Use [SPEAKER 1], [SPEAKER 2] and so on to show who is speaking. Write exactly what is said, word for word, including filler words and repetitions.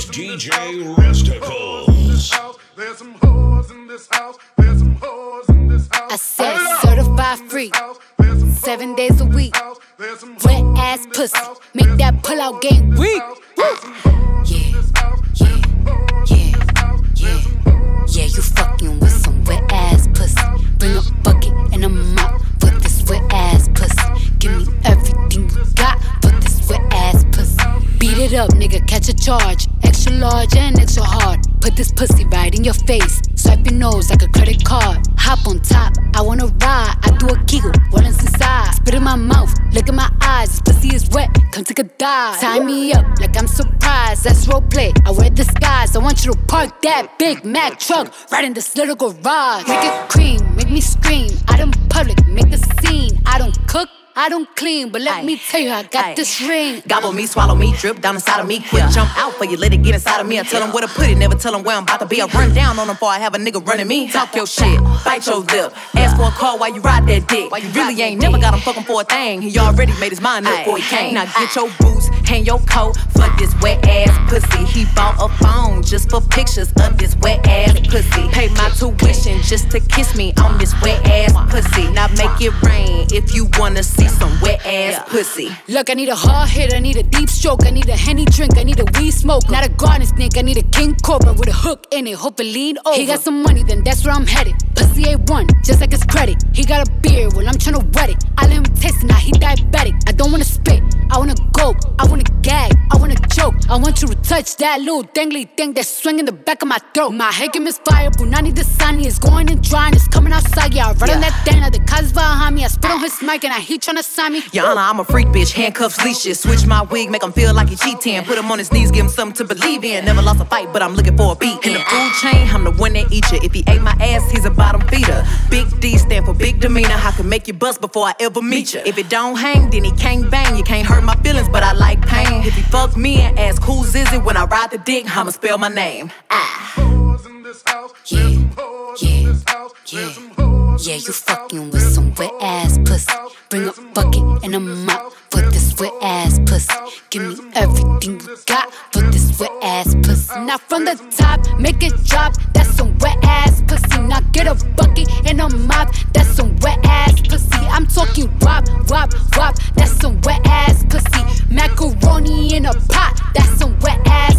[SPEAKER 1] D J Resticles.
[SPEAKER 2] There's some hoes in this house. There's some hoes in this house.
[SPEAKER 3] I said certified freak, seven days a week. Wet ass pussy, make that pull out game weak. Yeah, yeah, yeah, yeah, yeah. You fucking with some wet ass pussy. Bring a bucket and a mop for this wet ass pussy. Give me everything you got for this wet ass pussy. Beat it up, nigga, catch a charge. Extra large and extra hard. Put this pussy right in your face. Swipe your nose like a credit card. Hop on top, I wanna ride. I do a giggle, what is inside? Spit in my mouth, look in my eyes. This pussy is wet, come take a dive. Tie me up like I'm surprised. That's roleplay, I wear disguise. I want you to park that Big Mac truck right in this little garage. Make it cream, make me scream. Out in public, make a scene. I don't cook, I don't clean, but let Aye. me tell you, I got Aye. this ring.
[SPEAKER 4] Gobble me, swallow me, drip down inside of me. Quick yeah. jump out for you, let it get inside of me. I tell them where to put it, never tell them where I'm about to be. I run down on them before I have a nigga running me. Talk your shit, bite your lip. Ask for a call while you ride that dick. Why you really ain't never got him fucking for a thing. He already made his mind up before he came. Now get your boots, hang your coat for this wet ass pussy. He bought a phone just for pictures of this wet ass pussy. Pay my tuition just to kiss me on this wet ass pussy. Now make it rain if you wanna see some wet ass pussy.
[SPEAKER 3] Look, I need a hard hit, I need a deep stroke, I need a Henny drink, I need a weed smoke. Not a garden snake, I need a king cobra with a hook in it, hope it lean over. He got some money, then that's where I'm headed. Pussy A one, just like his credit. He got a beard, well I'm tryna wet it. I let him taste it, now he diabetic. I don't wanna spit, I wanna gulp, I wanna gag, I wanna choke. I want you to touch that little dangly thing that's swinging the back of my throat. My head is fire, Brunani Dasani is going and drying, it's coming outside. Yeah, I run yeah. on that thing, now the cuz behind me. I spit on his mic and I he tryna sign me.
[SPEAKER 4] Your Honor, I'm a freak bitch, handcuffs, leashes. Switch my wig, make him feel like he cheating. Put him on his knees, give him something to believe in. Never lost a fight, but I'm looking for a beat. In the food chain, I'm the one that eat you. If he ate my ass, he's a bottom feeder. Big D stand for big demeanor. I can make you bust before I ever meet you. If it don't hang, then he can't bang. You can't hurt my feelings, but I like pain. If he fuck me and ask who's is it when I ride the dick, I'ma spell my name. Ah.
[SPEAKER 3] Yeah, yeah, yeah. Yeah, you fucking with some wet ass pussy. Bring a bucket and a mop for this wet ass pussy. Give me everything you got for this wet ass pussy. Now from the top, make it drop. That's some wet ass pussy. Now get a bucket and a mop. That's some wet ass pussy. I'm talking wop, wop, wop. That's some wet ass pussy. Macaroni in a pot. That's some wet ass